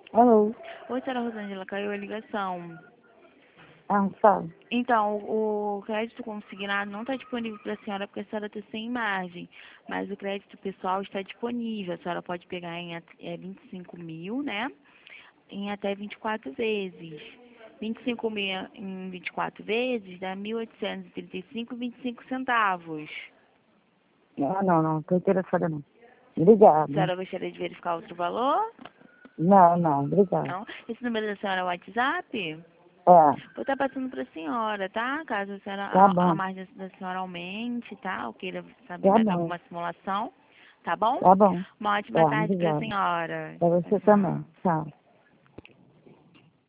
Alô? Oi, senhora Rosângela, caiu a ligação. Fala. Então, o crédito consignado não está disponível para a senhora porque a senhora está sem margem, mas o crédito pessoal está disponível. A senhora pode pegar em 25 mil, né? Em até 24 vezes. 25 mil em 24 vezes dá 1.835,25 centavos. Não tô interessada não. A Obrigada. senhora gostaria de verificar outro valor? Não, obrigada. Não. Esse número da senhora é o WhatsApp? É, Vou estar passando para a senhora, tá? Caso a, senhora, tá a bom, margem da senhora aumente, tá? Ou queira saber tá mais bom, alguma simulação, tá bom? tá bom. Uma ótima Tá, tarde para a obrigada. senhora. Pra Tchau, você também. tchau. Tchau.